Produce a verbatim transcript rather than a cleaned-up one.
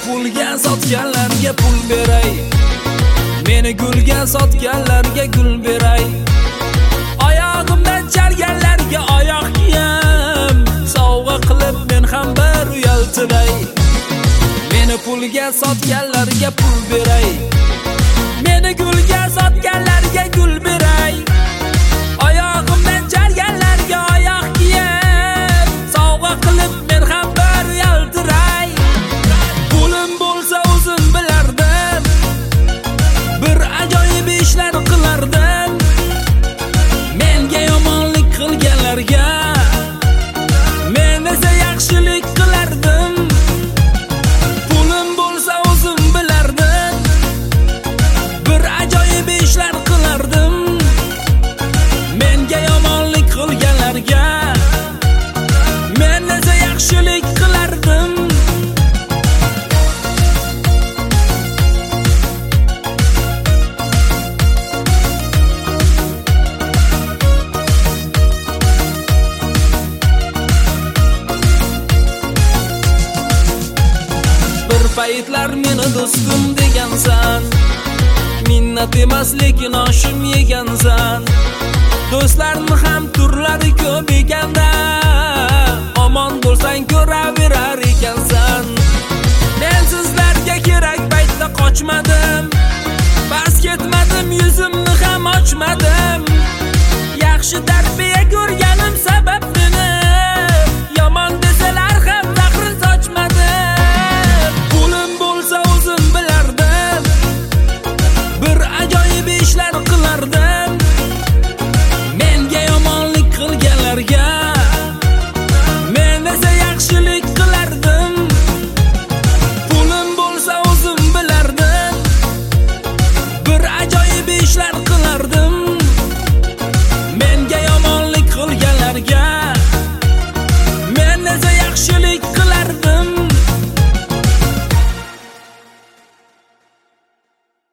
pulga sotganlarga pul beray, meni gulga sotganlarga gul beray. Oyog'imdan chalganlarga oyoq kiyim sovg'a qilib men ham bir uyaltiray. Meni pulga sotganlarga pul beray, meni gulga sotganlarga gul beray. Oyog'imdan chalganlarga oyoq kiyim sovg'a qilib men ham bir uyaltiray. Pulim bo'lsa o'zim bilardim, bir ajoyib ishlar qilardim. Menga yomonlik qilganlarga men esa yaxshilik qilardim. Pulim bo'lsa o'zim bilardim, bir ajoyib ishlar qilardim. Menga yomonlik qilganlarga men esa yaxshilik qilardim. Paytlar meni do'stim degansan, minnat emas lekin oshim yegansan. Do'stlarni ham turlari ko'p ekanda, omon bo'lsang ko'raverar ekansan. Men sizlarga kerak paytda qochmadim, bas ketmadim, yuzimni ham ochmadim. Yaxshi tarbiya ko'rgan